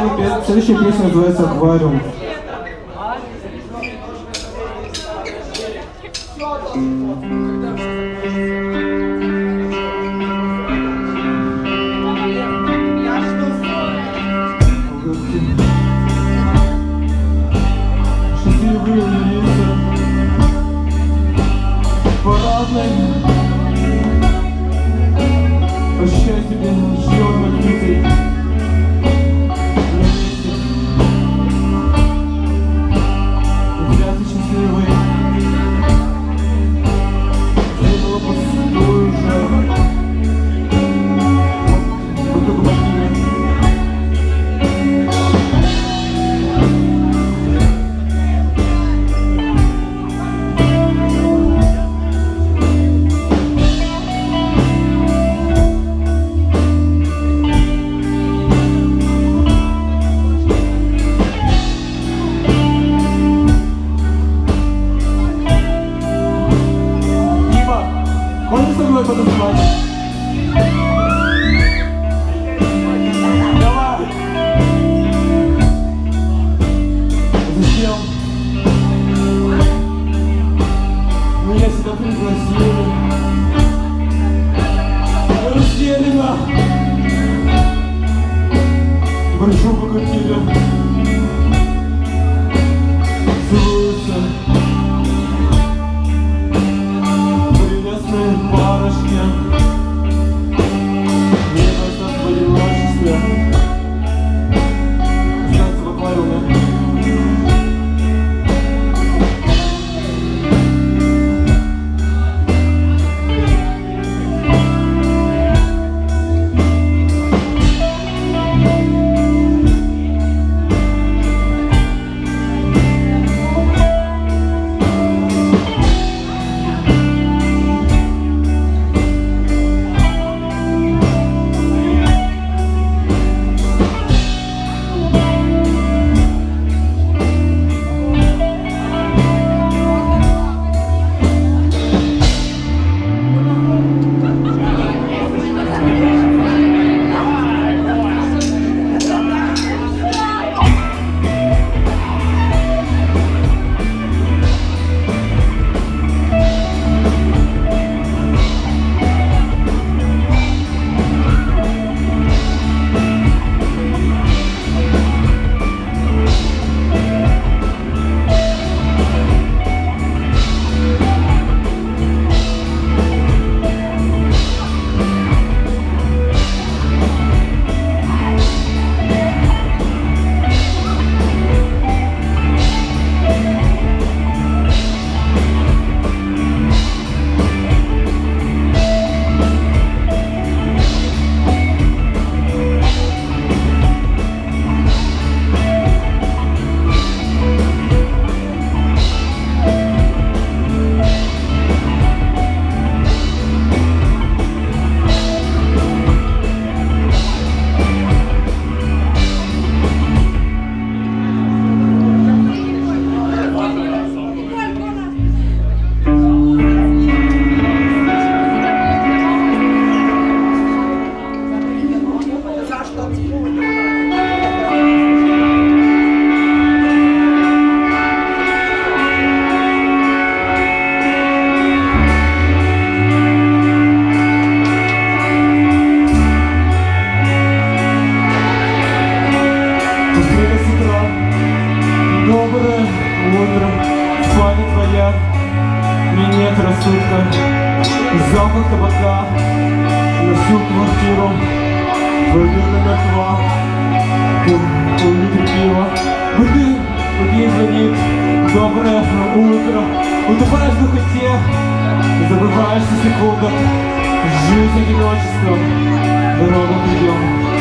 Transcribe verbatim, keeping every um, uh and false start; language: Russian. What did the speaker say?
Следующая песня называется «Аквариум». Счастливые лица парадной, ощущай себя еще магнитой. Хочешь со мной потанцевать? Давай! Зачем? Меня сюда пригласили. Растеряно. Большую покатили. Целуются. Парочки. Мне кажется, в одиночестве. Остаться в аквариуме. Доброе утро, спальня твоя, мне нет рассудка. Запах табака на всю квартиру. Валюта мертва, поллитра пива. Будильник, будильник звонит. Доброе утро. Утопаешь в духоте, забываешься в секундах. Жизнь одиночества, дорогу придем.